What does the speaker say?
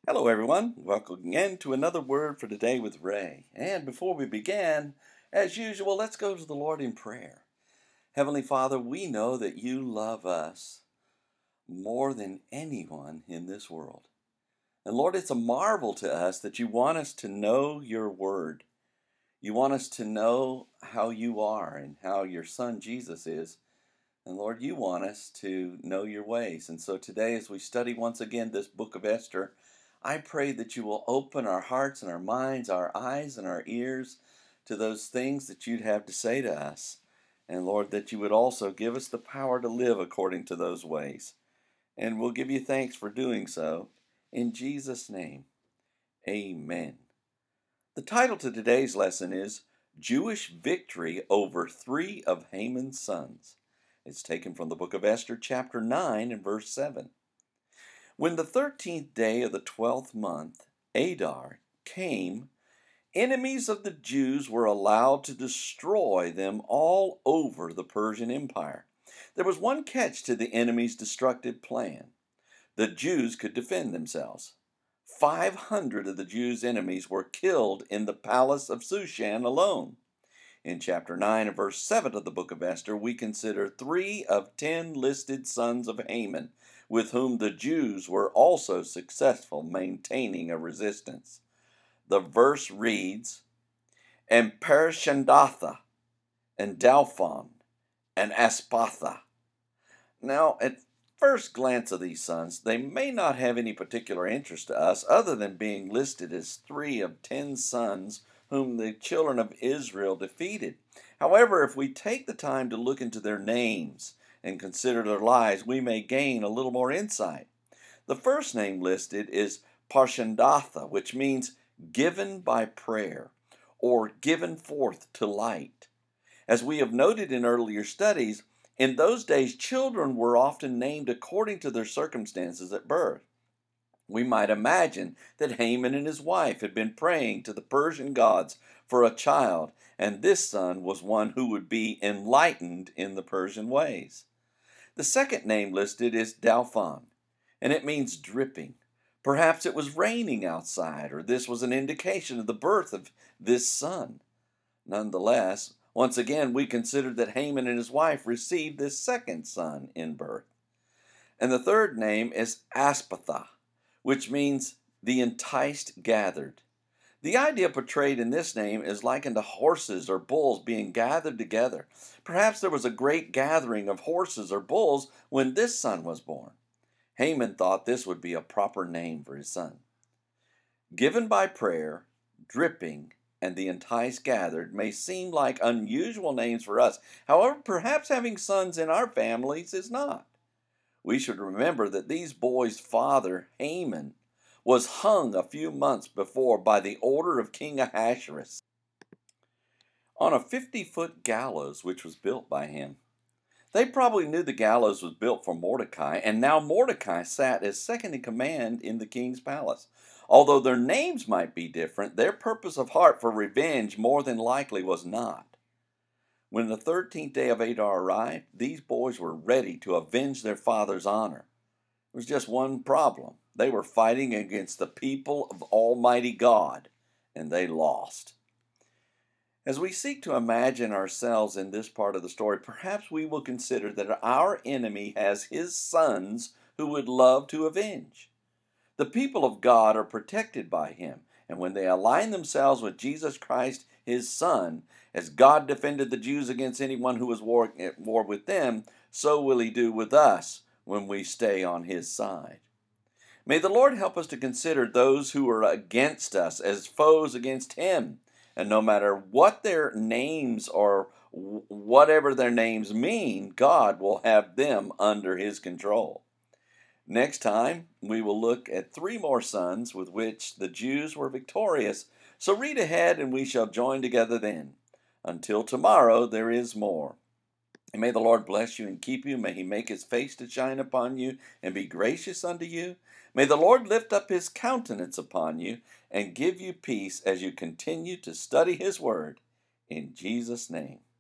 Hello, everyone. Welcome again to another Word for Today with Ray. And before we begin, as usual, let's go to the Lord in prayer. Heavenly Father, we know that you love us more than anyone in this world. And Lord, it's a marvel to us that you want us to know your Word. You want us to know how you are and how your Son Jesus is. And Lord, you want us to know your ways. And so today, as we study once again this book of Esther, I pray that you will open our hearts and our minds, our eyes and our ears to those things that you'd have to say to us. And Lord, that you would also give us the power to live according to those ways. And we'll give you thanks for doing so. In Jesus' name, amen. The title to today's lesson is Jewish Victory Over Three of Haman's Sons. It's taken from the book of Esther, chapter 9 and verse 7. When the 13th day of the 12th month, Adar, came, enemies of the Jews were allowed to destroy them all over the Persian Empire. There was one catch to the enemy's destructive plan. The Jews could defend themselves. 500 of the Jews' enemies were killed in the palace of Shushan alone. In chapter 9 and verse 7 of the book of Esther, we consider 3 of 10 listed sons of Haman, with whom the Jews were also successful maintaining a resistance. The verse reads, And Parshandatha, and Dalphon, and Aspatha. Now, at first glance of these sons, they may not have any particular interest to us other than being listed as 3 of 10 sons whom the children of Israel defeated. However, if we take the time to look into their names and consider their lives, we may gain a little more insight. The first name listed is Parshandatha, which means given by prayer or given forth to light. As we have noted in earlier studies, in those days children were often named according to their circumstances at birth. We might imagine that Haman and his wife had been praying to the Persian gods for a child, and this son was one who would be enlightened in the Persian ways. The second name listed is Dalphon, and it means dripping. Perhaps it was raining outside, or this was an indication of the birth of this son. Nonetheless, once again, we consider that Haman and his wife received this second son in birth. And the third name is Aspatha, which means the enticed gathered. The idea portrayed in this name is likened to horses or bulls being gathered together. Perhaps there was a great gathering of horses or bulls when this son was born. Haman thought this would be a proper name for his son. Given by prayer, dripping, and the enticed gathered may seem like unusual names for us. However, perhaps having sons in our families is not. We should remember that these boys' father, Haman, was hung a few months before by the order of King Ahasuerus on a 50-foot gallows which was built by him. They probably knew the gallows was built for Mordecai, and now Mordecai sat as second in command in the king's palace. Although their names might be different, their purpose of heart for revenge more than likely was not. When the 13th day of Adar arrived, these boys were ready to avenge their father's honor. There was just one problem. They were fighting against the people of Almighty God, and they lost. As we seek to imagine ourselves in this part of the story, perhaps we will consider that our enemy has his sons who would love to avenge. The people of God are protected by him, and when they align themselves with Jesus Christ, his Son, as God defended the Jews against anyone who was at war with them, so will he do with us when we stay on his side. May the Lord help us to consider those who are against us as foes against him, and no matter what their names or whatever their names mean, God will have them under his control. Next time, we will look at 3 more sons with which the Jews were victorious. So read ahead and we shall join together then. Until tomorrow, there is more. And may the Lord bless you and keep you. May he make his face to shine upon you and be gracious unto you. May the Lord lift up his countenance upon you and give you peace as you continue to study his word. In Jesus' name.